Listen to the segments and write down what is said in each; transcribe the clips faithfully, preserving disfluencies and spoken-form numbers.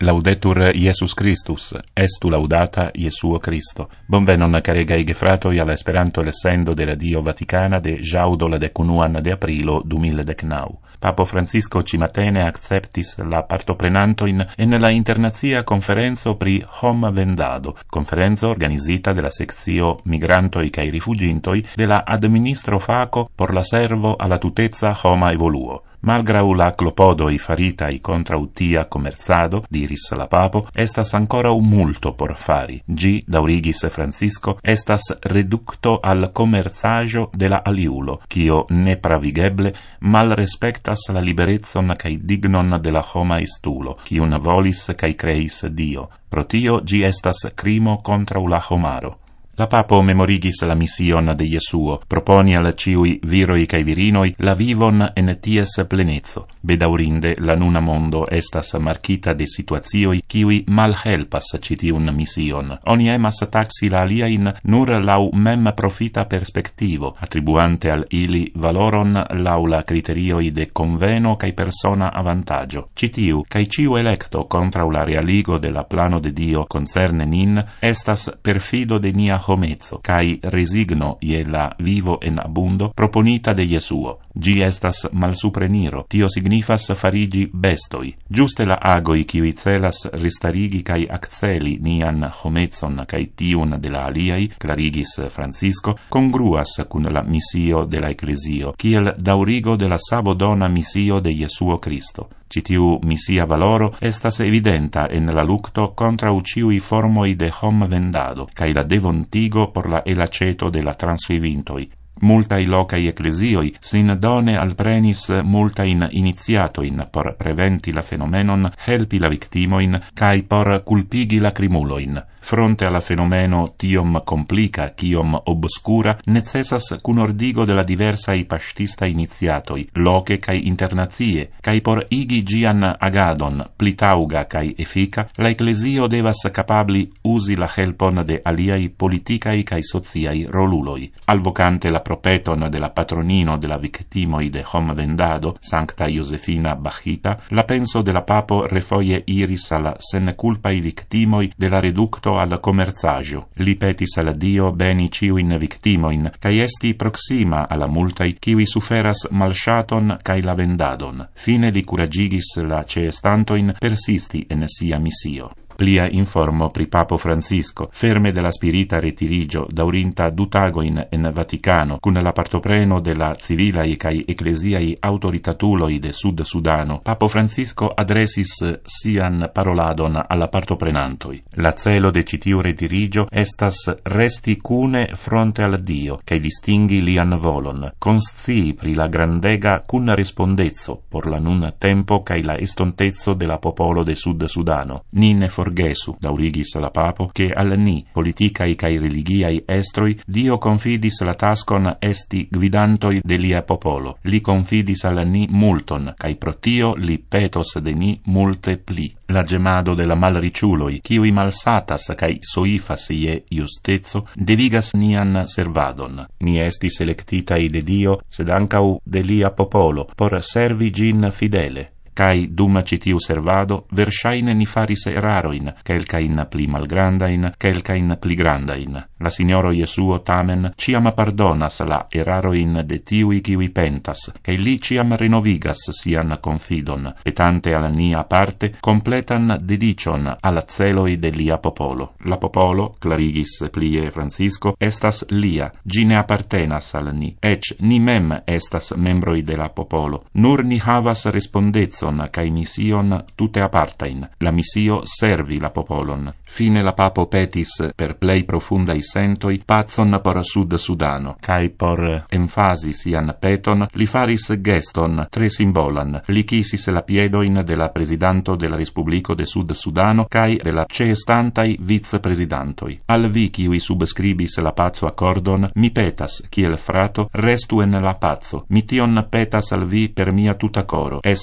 Laudetur Iesus Christus, estu laudata Iesuo Christo. Bonvenon caregai gefratoi alla Esperanto lessendo de Radio Vaticana de jaudo la decunuan de aprilo du mille decnau. Papo Francisco cimatene acceptis la partoprenantoin en la internazia conferenzo pri hom vendado, conferenzo organisita de la sectio migrantoi cae rifugintoi de la administro faco por la servo alla tutezza homa evoluo. Malgrau la clopodoi faritai contra utia commerzado, diris la papo, estas ancora un multo por fari. Gi, daurigis Francisco, estas reducto al commerzaggio de la aliulo, cio nepravigeble mal respectas la liberezzon cae dignon de la homa istulo, cium volis cae creis Dio. Pro tio gi estas crimo contra la homaro. La papo memorigis la mission de Iesuo, proponi al ciui viroi cae virinoi la vivon en ties plenezzo. Bedaurinde la nuna mondo estas marchita de situazioi ciui mal helpas citiun mission. Oni emas taxi la aliain nur lau mem profita perspectivo, attribuante al ili valoron lau la criterioi de conveno cae persona avantaggio. Citiu, cae ciu electo contra la realigo de la plano de Dio concerne nin, estas perfido de nia homezzo, cae resigno ie la vivo en abundo proponita de Iesuo. Gi estas malsupreniro, tio signifas farigi bestoi. Giuste la agoi kiui celas ristarigi cae acceli nian homezzon cae tiun de la aliai, clarigis Francisco, congruas cun la missio de la Ecclesio, kiel daurigo de la savodona missio de Iesuo Christo. Citiu missia valoro estas evidenta en la lucto contra uciui formoi de hom vendado, cae la devontigo por la elaceto de la transvivintoi. Multai locai ecclesioi sin done alprenis multain iniziatoin por preventi la fenomenon, helpi la victimoin, cae por culpigi la crimuloin. Fronte alla fenomeno tiom complica, ciom obscura, necessas cun ordigo de la diversai pastista iniziatoi, loce cae internazie, cae por igi gian agadon, pli tauga cae effica, la Ecclesio devas capabli usi la helpon de aliai politicae cae sociai roluloi. Alvocante la propeton de la patronino de la victimoi de hom vendado, Sancta Josefina Bachita, la penso de la papo refoie iris alla sen culpai victimoi de la reducto al commerzaggio. Li petis al Dio beni ciuin victimoin, cae esti proxima alla multai ciui suferas malshaton cae la vendadon. Fine li curagigis la ceestantoin persisti en sia missio. Plia informo pri Papo Francisco, ferme de la spirita retirigio daurinta du tagoin en Vaticano, cun la partopreno de la civilai cae ecclesiai autoritatuloi de Sud Sudano, Papo Francisco adresis sian paroladon alla partoprenantoi. La celo de citiu retirigio estas resti cune fronte al Dio, cae distinghi lian volon, conscii pri la grandega cun rispondezzo por la nun tempo cae la estontezzo de la popolo de Sud Sudano. Ni ne forgesu, daurigis la papo, che al ni, politicae cae religiae estroi, Dio confidis la taskon esti gvidantoi de lia popolo. Li confidis al ni multon, cae pro tio li petos de ni multe pli. La gemado de la malriciuloi, ciui malsatas cae soifas ie justezzo, devigas nian servadon. Ni estis electitai de Dio, sed ancau de lia popolo, por servi gin fidele. Cae dum citiu servado, versaine ni faris eraroin, quelcain pli malgrandain, quelcain pli grandain. La Signoro Iesuo tamen ciam pardonas la eraroin de tiui ciui pentas, cae li ciam renovigas sian confidon, petante al nia parte, completan dedicion alla celoi de lia popolo. La popolo, clarigis plie Francisco, estas lia, gi ne appartenas al ni, ec ni mem estas membroi de la popolo. Nur ni havas respondezzo cae mission tute apartain. La missio servi la popolon. Fine la papo petis per plei profundai sentoi pazon por Sud Sudano, cae por enfasi sian peton li faris geston tre simbolan. Li chisis la piedoin de la presidanto de la Respublico de Sud Sudano cae de la ceestantai vicepresidantoi. Al vi kiui subscribis la pazzo accordon, mi petas, kiel frato, restu en la pazzo. Mi tion petas al vi per mia tuta coro. Estos multi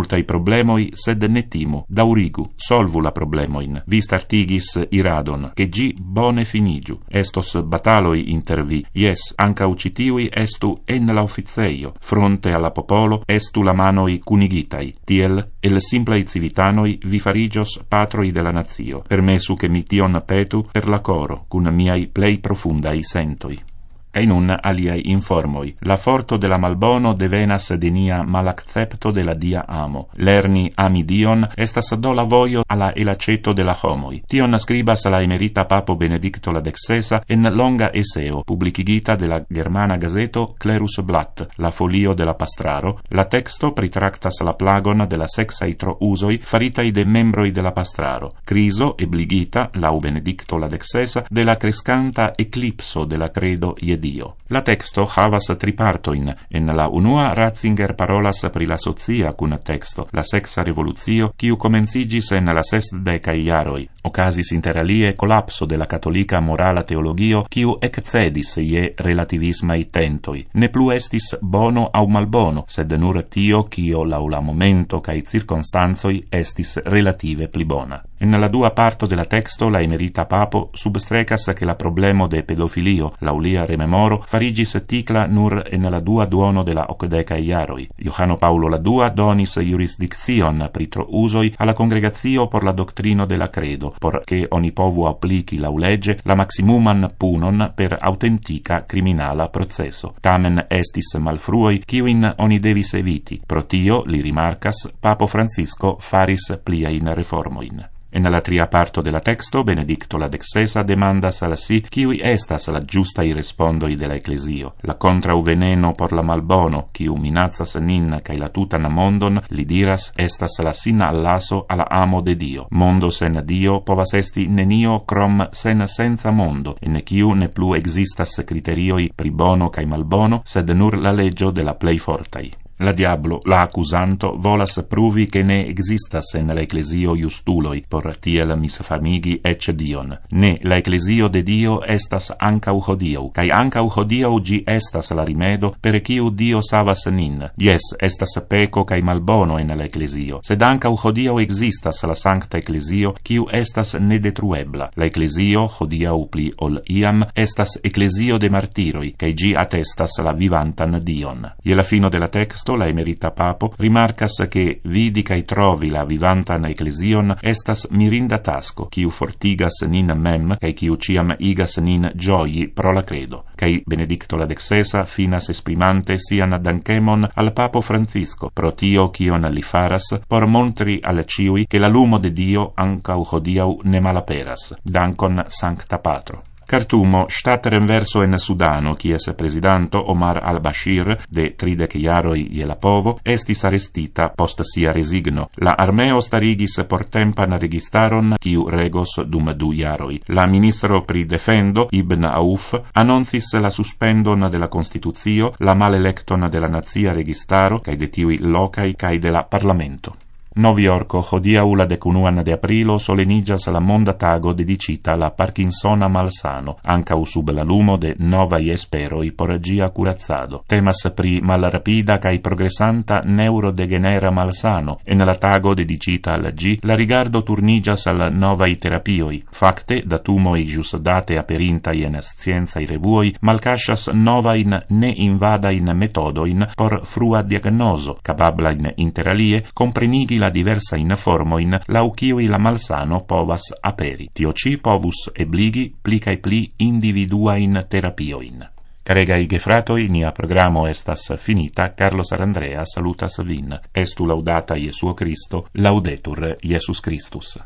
multai problemoi, sed ne timu, daurigu, solvu la problemoin, vis artigis iradon, che gi bone finigiu, estos bataloi inter vi, yes, ancau citiui estu en la officeio, fronte alla popolo estu la manoi cunigitai, tiel, el simplai civitanoi vi farigios patroi de la nazio, permesu che mi tion petu per la coro, cun miai plei profundai sentoi. Kai nun aliai informoi. La forto de la malbono devenas de nia malaccepto de la dia amo. Lerni ami Dion estas do la vojo alla elaceto de la homoi. Tion scribas la emerita papo Benedicto la dexesa en longa esseo, publicigita de la germana gazeto Clerus Blatt, la folio de la pastraro. La texto pritractas la plagon de la sexai trousoi faritai de membroi de la pastraro. Criso ebligita, lau Benedicto la dexesa, de la crescanta eclipso de la credo je Dio. La texto havas tripartoin. En la unua Ratzinger parolas pri la socia cun texto, la sexa revoluzio, kiu comencigis en la sesdecai jaroi. Ocasis inter alie collapso de la catolica morala teologio, kiu excedis je relativismai tentoi. Ne plu estis bono au malbono, sed nur tio kio lau la momento cae circonstanzoi estis relative pli bona. En la dua parto de la texto la emerita papo substrecas che la problemo de pedofilio, laulia rememoro, farigis ticla nur en la dua duono de la ocdecai jaroi. Johano Paulo la dua donis jurisdiccion pri trousoi alla congregazio por la doctrino de la credo, por che oni povu applici lau legge la maximuman punon per autentica criminala processo. Tamen estis malfruoi kiuin oni devis eviti. Pro tio, li rimarcas, Papo Francisco faris pliain reformoin. En la tria parto de la texto, Benedicto la dexesa demandas al si kiui estas la giustai respondoi de la ecclesio. La contrau veneno por la malbono, kiu minacas nin cae la tutan mondon, li diras, estas la sina allaso alla amo de Dio. Mondo sen Dio povas esti nenio crom sen senza mondo, en kiu ne plu existas criterioi pri bono cae malbono, sed nur la leggio de la plei fortai. La diablo, la accusanto, volas pruvi che ne existas en la ecclesio justuloi, por tiel misfamigi ecce Dion. Ne, la ecclesio de Dio estas ancau hodiau, cae ancau hodiau gi estas la rimedo per ciu Dio savas nin. Yes, estas peco cae malbono en la ecclesio, sed ancau hodiau existas la sancta ecclesio, ciu estas nedetruebla. La ecclesio, hodiau pli ol iam, estas ecclesio de martiroi, cae gi attestas la vivantan Dion. Je la fino de la texto, la emerita papo rimarcas che vidi cae trovi la vivantan ecclesion estas mirinda tasco, kiu fortigas nin mem, cae kiu ciam igas nin gioii pro la credo. Cae Benedicto la dexesa finas esprimante sian dankemon al Papo Francisco, pro tio kion li faras, por montri al ciui che la lumo de Dio ancau hodiau ne malaperas. Dankon Sancta Patro. Khartumo, stat renverso en Sudano, kies presidanto Omar al-Bashir, de tridec jaroi je la povo, estis arestita post sia resigno. La armeo starigis portempan registaron, kiu regos dum du jaroi. La ministro pri defendo, Ibn Auf, annoncis la suspendon de la Constitucio, la malelecton de la nazia registaro, cae de tiui locai, cae de la Parlamento. Novi Yorko, hodiau la decunuan de aprilo, solenigas la monda tago dedicita la Parkinsona malsano, ancau sub la lumo de novai esperoi por gia curazzado. Temas pri malrapida cae progressanta neurodegenera malsano, en la tago dedicita al G, la rigardo turnigas al novai terapioi. Facte, datumoi jus date aperintai en scienzai revuoi, malcascias novain ne invadain metodoin por frua diagnoso, capablain interalie comprenigi la diversa in formoin lau kiui la malsano povas aperi. Tio ci povus ebligi pli cae pli individuain terapioin. Caregai gefratoi, nia programo estas finita. Carlos Arandrea salutas vin. Estu laudata Iesuo Cristo, laudetur Iesus Christus.